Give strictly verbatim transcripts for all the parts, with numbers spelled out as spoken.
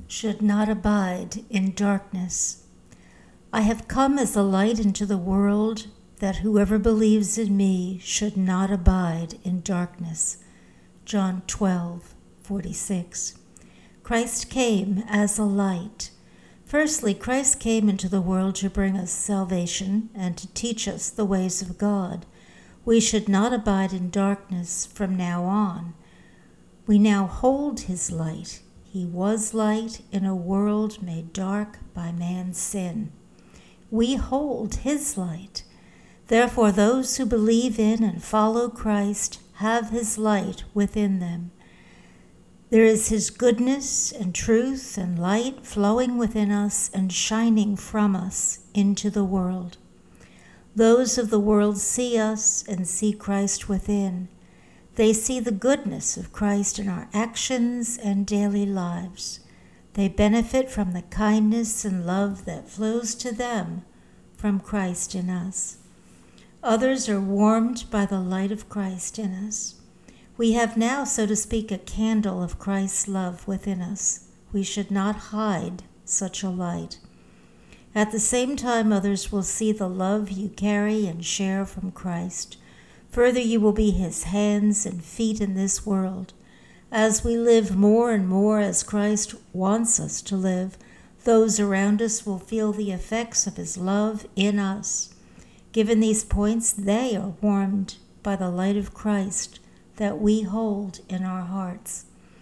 should not abide in darkness. I have come as a light into the world, that whoever believes in me should not abide in darkness. John twelve forty-six. Christ came as a light. Firstly, Christ came into the world to bring us salvation and to teach us the ways of God. We should not abide in darkness from now on. We now hold his light. He was light in a world made dark by man's sin. We hold his light. Therefore, those who believe in and follow Christ have his light within them. There is his goodness and truth and light flowing within us and shining from us into the world. Those of the world see us and see Christ within. They see the goodness of Christ in our actions and daily lives. They benefit from the kindness and love that flows to them from Christ in us. Others are warmed by the light of Christ in us. We have now, so to speak, a candle of Christ's love within us. We should not hide such a light. At the same time, others will see the love you carry and share from Christ. Further, you will be his hands and feet in this world. As we live more and more as Christ wants us to live, those around us will feel the effects of his love in us. Given these points, they are warmed by the light of Christ that we hold in our hearts.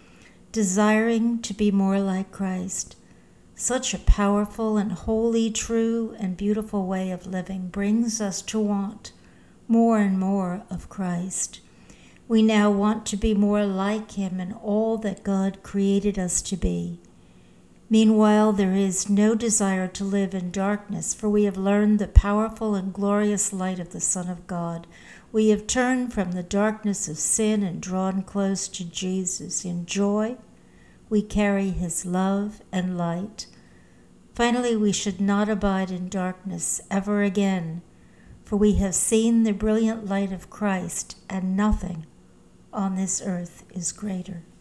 Desiring to be more like Christ, such a powerful and holy, true and beautiful way of living brings us to want more and more of Christ. We now want to be more like him in all that God created us to be. Meanwhile, there is no desire to live in darkness, for we have learned the powerful and glorious light of the Son of God. We have turned from the darkness of sin and drawn close to Jesus. In joy, we carry his love and light. Finally, we should not abide in darkness ever again, for we have seen the brilliant light of Christ, and nothing on this earth is greater.